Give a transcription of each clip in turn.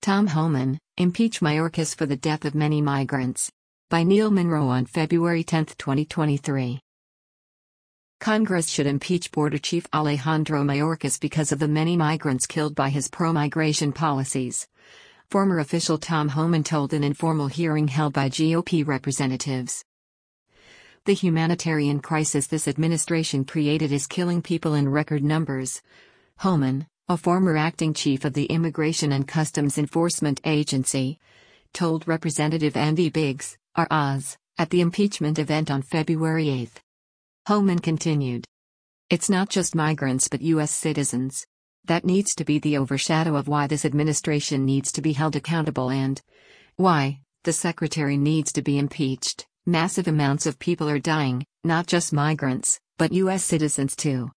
Tom Homan, Impeach Mayorkas for the Death of Many Migrants. By Neil Monroe on February 10, 2023. Congress should impeach Border Chief Alejandro Mayorkas because of the many migrants killed by his pro-migration policies. Former official Tom Homan told an informal hearing held by GOP representatives. The humanitarian crisis this administration created is killing people in record numbers. Homan, a former acting chief of the Immigration and Customs Enforcement Agency, told Representative Andy Biggs, RAs, at the impeachment event on February 8. Homan continued. It's not just migrants but U.S. citizens. That needs to be the overshadow of why this administration needs to be held accountable and why the secretary needs to be impeached. Massive amounts of people are dying, not just migrants, but U.S. citizens too.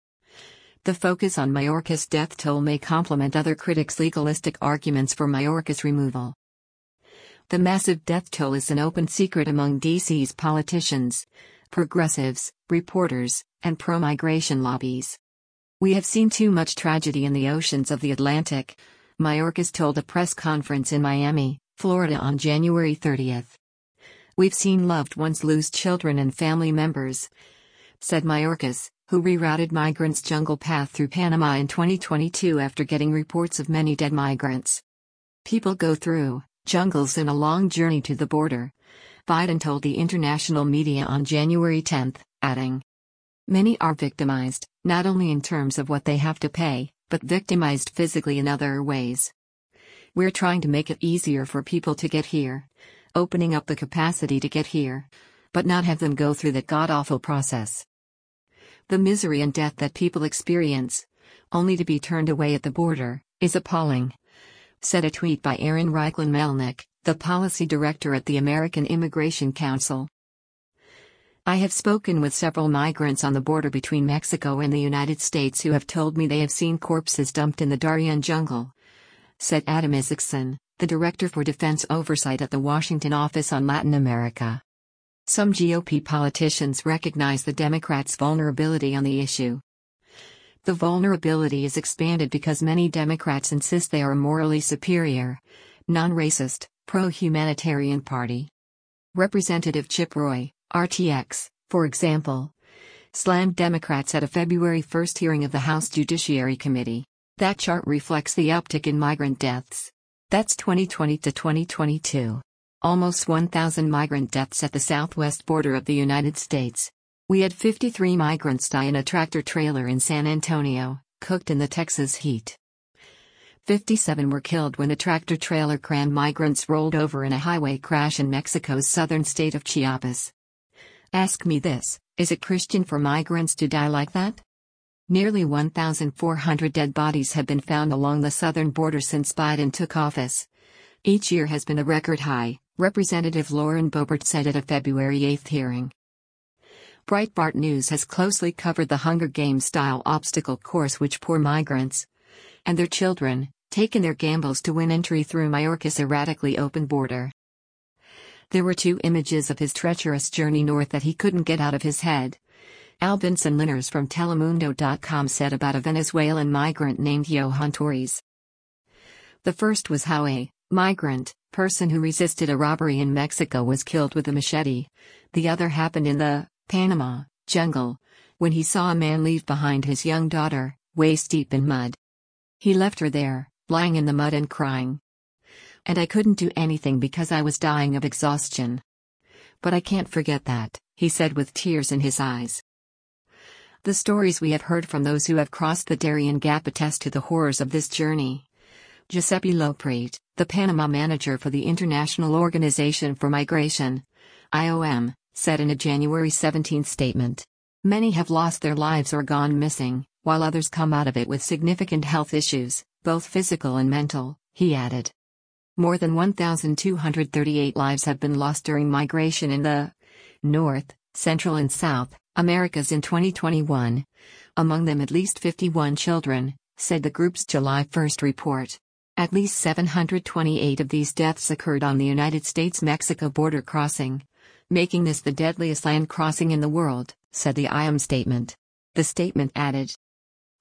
The focus on Mayorkas' death toll may complement other critics' legalistic arguments for Mayorkas' removal. The massive death toll is an open secret among D.C.'s politicians, progressives, reporters, and pro-migration lobbies. We have seen too much tragedy in the oceans of the Atlantic, Mayorkas told a press conference in Miami, Florida on January 30. We've seen loved ones lose children and family members, said Mayorkas, who rerouted migrants' jungle path through Panama in 2022 after getting reports of many dead migrants. People go through jungles in a long journey to the border, Biden told the international media on January 10, adding. Many are victimized, not only in terms of what they have to pay, but victimized physically in other ways. We're trying to make it easier for people to get here, opening up the capacity to get here, but not have them go through that god-awful process. The misery and death that people experience, only to be turned away at the border, is appalling, said a tweet by Aaron Reichlin-Melnick, the policy director at the American Immigration Council. I have spoken with several migrants on the border between Mexico and the United States who have told me they have seen corpses dumped in the Darien jungle, said Adam Isaacson, the director for defense oversight at the Washington office on Latin America. Some GOP politicians recognize the Democrats' vulnerability on the issue. The vulnerability is expanded because many Democrats insist they are a morally superior, non-racist, pro-humanitarian party. Representative Chip Roy, RTX, for example, slammed Democrats at a February 1 hearing of the House Judiciary Committee. That chart reflects the uptick in migrant deaths. That's 2020 to 2022. Almost 1,000 migrant deaths at the southwest border of the United States. We had 53 migrants die in a tractor-trailer in San Antonio, cooked in the Texas heat. 57 were killed when a tractor-trailer crammed migrants rolled over in a highway crash in Mexico's southern state of Chiapas. Ask me this, is it Christian for migrants to die like that? Nearly 1,400 dead bodies have been found along the southern border since Biden took office. Each year has been a record high, Representative Lauren Boebert said at a February 8 hearing. Breitbart News has closely covered the Hunger Games-style obstacle course which poor migrants and their children take in their gambles to win entry through Mayorkas' erratically open border. There were two images of his treacherous journey north that he couldn't get out of his head. Albinson Linners from Telemundo.com said about a Venezuelan migrant named Johan Torres. The first was how a migrant person who resisted a robbery in Mexico was killed with a machete. The other happened in the Panama jungle, when he saw a man leave behind his young daughter, waist-deep in mud. He left her there, lying in the mud and crying. And I couldn't do anything because I was dying of exhaustion. But I can't forget that, he said with tears in his eyes. The stories we have heard from those who have crossed the Darien Gap attest to the horrors of this journey. Giuseppe Loprete, the Panama manager for the International Organization for Migration, IOM, said in a January 17 statement. Many have lost their lives or gone missing, while others come out of it with significant health issues, both physical and mental, he added. More than 1,238 lives have been lost during migration in the North, Central and South Americas in 2021. Among them at least 51 children, said the group's July 1 report. At least 728 of these deaths occurred on the United States-Mexico border crossing, making this the deadliest land crossing in the world, said the IOM statement. The statement added,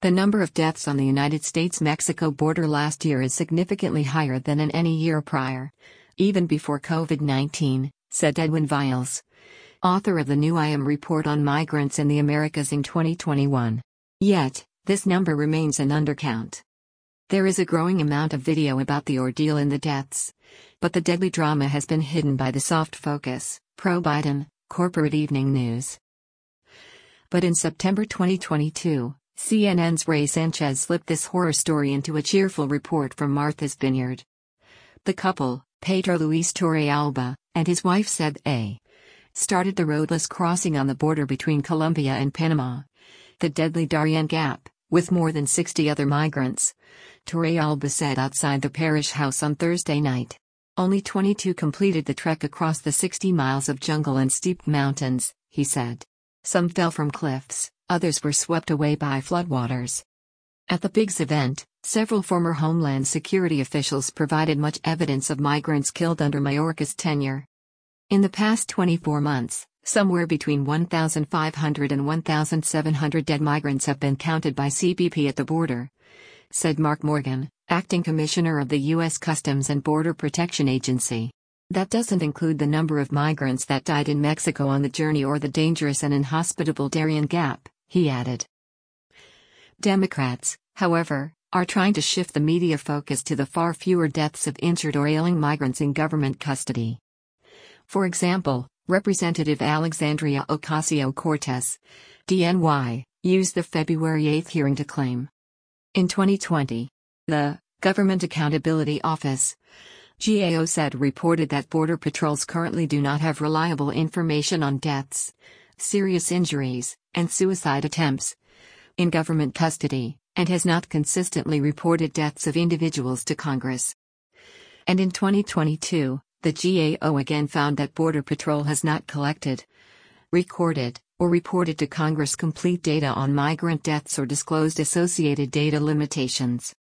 The number of deaths on the United States-Mexico border last year is significantly higher than in any year prior, even before COVID-19, said Edwin Viles, author of the new IAM report on migrants in the Americas in 2021. Yet, this number remains an undercount. There is a growing amount of video about the ordeal and the deaths, but the deadly drama has been hidden by the soft focus, pro-Biden, corporate evening news. But in September 2022, CNN's Ray Sanchez slipped this horror story into a cheerful report from Martha's Vineyard. The couple, Pedro Luis Torrealba, and his wife said they started the roadless crossing on the border between Colombia and Panama, the deadly Darien Gap, with more than 60 other migrants, Torrealba said outside the parish house on Thursday night. Only 22 completed the trek across the 60 miles of jungle and steep mountains, he said. Some fell from cliffs, others were swept away by floodwaters. At the Biggs event, several former Homeland Security officials provided much evidence of migrants killed under Mayorkas' tenure. In the past 24 months, somewhere between 1,500 and 1,700 dead migrants have been counted by CBP at the border, said Mark Morgan, acting commissioner of the U.S. Customs and Border Protection Agency. That doesn't include the number of migrants that died in Mexico on the journey or the dangerous and inhospitable Darien Gap, he added. Democrats, however, are trying to shift the media focus to the far fewer deaths of injured or ailing migrants in government custody. For example, Representative Alexandria Ocasio-Cortez, DNY, used the February 8 hearing to claim. In 2020, the Government Accountability Office, GAO said reported that Border Patrols currently do not have reliable information on deaths, serious injuries, and suicide attempts in government custody, and has not consistently reported deaths of individuals to Congress. And in 2022, the GAO again found that Border Patrol has not collected, recorded, or reported to Congress complete data on migrant deaths or disclosed associated data limitations.